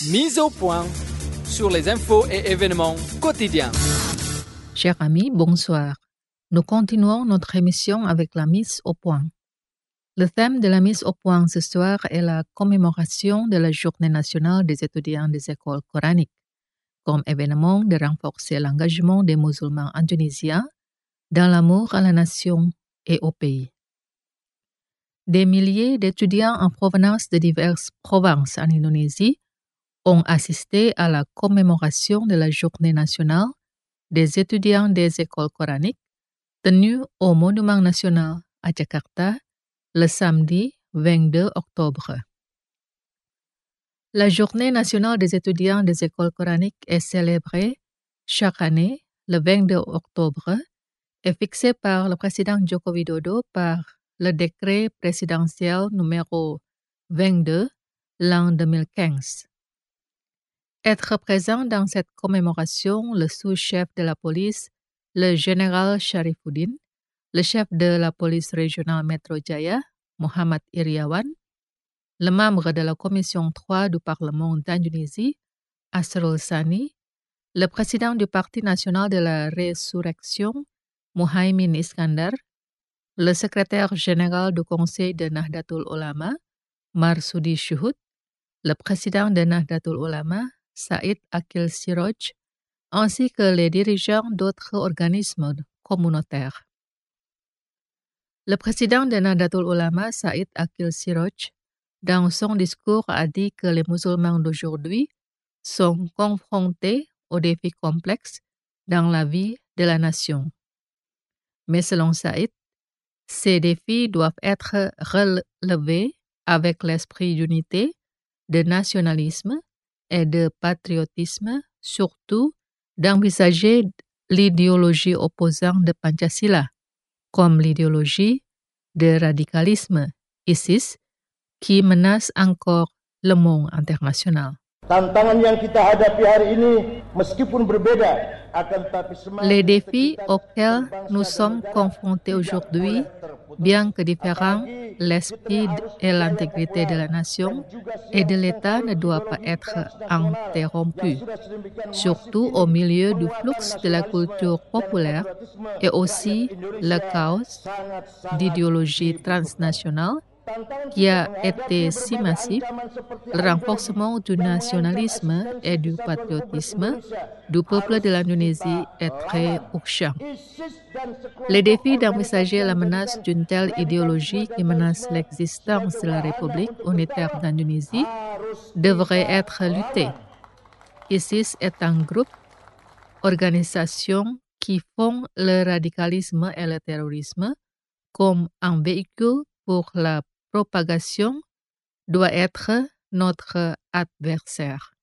Mise au point sur les infos et événements quotidiens. Chers amis, bonsoir. Nous continuons notre émission avec la mise au point. Le thème de la mise au point ce soir est la commémoration de la Journée nationale des étudiants des écoles coraniques, comme événement de renforcer l'engagement des musulmans indonésiens dans l'amour à la nation et au pays. Des milliers d'étudiants en provenance de diverses provinces en Indonésie ont assisté à la commémoration de la Journée nationale des étudiants des écoles coraniques tenue au Monument national à Jakarta le samedi 22 octobre. La Journée nationale des étudiants des écoles coraniques est célébrée chaque année le 22 octobre et fixée par le président Joko Widodo par le décret présidentiel numéro 22 l'an 2015. Être présent dans cette commémoration, le sous-chef de la police, le général Sharifuddin, le chef de la police régionale Metro Jaya, Muhammad Iriawan, le membre de la commission 3 du Parlement d'Indonésie, Asrul Sani, le président du Parti national de la résurrection, Muhaimin Iskandar, le secrétaire général du Conseil de Nahdlatul Ulama, Marsudi Syuhud, le président de Nahdlatul Ulama, Said Akil Siroj, ainsi que les dirigeants d'autres organismes communautaires. Le président de Nahdlatul Ulama, Said Akil Siroj, dans son discours a dit que les musulmans d'aujourd'hui sont confrontés aux défis complexes dans la vie de la nation. Mais selon Said, ces défis doivent être relevés avec l'esprit d'unité, de nationalisme et de patriotisme, surtout d'envisager l'idéologie opposante de Pancasila, comme l'idéologie de radicalisme ISIS, qui menace encore le monde international. Les défis auxquels nous sommes confrontés aujourd'hui, bien que différents, l'esprit et l'intégrité de la nation et de l'État ne doivent pas être interrompus, surtout au milieu du flux de la culture populaire et aussi le chaos d'idéologie transnationale qui a été si massif. Le renforcement du nationalisme et du patriotisme du peuple de l'Indonésie est très urgent. Les défis d'envisager la menace d'une telle idéologie qui menace l'existence de la République unitaire d'Indonésie devraient être luttés. ISIS est un groupe, organisation qui font le radicalisme et le terrorisme comme un véhicule pour la propagation, doit être notre adversaire.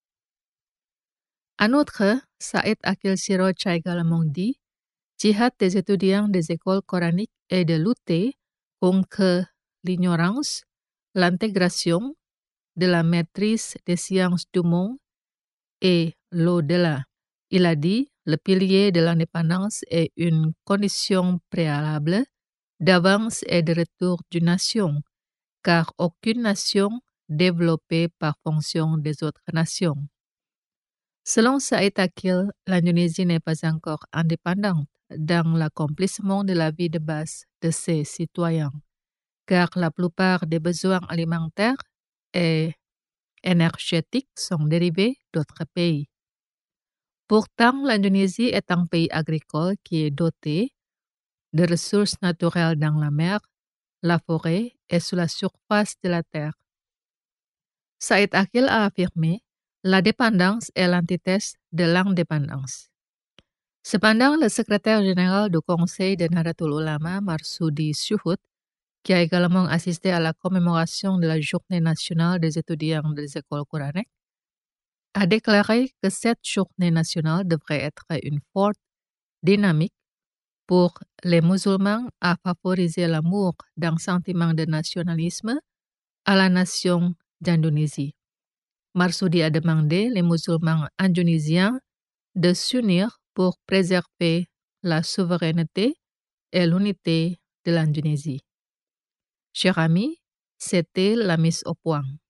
En outre, Said Akil Siroj a également dit jihad des étudiants des écoles coraniques est de lutter contre l'ignorance, l'intégration, de la maîtrise des sciences du monde et l'au-delà. Il a dit le pilier de l'indépendance est une condition préalable d'avance et de retour d'une nation, car aucune nation développée par fonction des autres nations. Selon Said Akil, l'Indonésie n'est pas encore indépendante dans l'accomplissement de la vie de base de ses citoyens, car la plupart des besoins alimentaires et énergétiques sont dérivés d'autres pays. Pourtant, l'Indonésie est un pays agricole qui est doté de ressources naturelles dans la mer, la forêt et sur la surface de la terre. Said Akil a affirmé la dépendance est l'antithèse de l'indépendance. Cependant, le secrétaire général du Conseil de Nahdlatul Ulama, Marsudi Syuhud, qui a également assisté à la commémoration de la Journée nationale des étudiants des écoles coraniques, a déclaré que cette journée nationale devrait être une forte dynamique pour les musulmans à favoriser l'amour d'un sentiment de nationalisme à la nation d'Indonésie. Marsudi a demandé les musulmans indonésiens de s'unir pour préserver la souveraineté et l'unité de l'Indonésie. Chers amis, c'était la mise au point.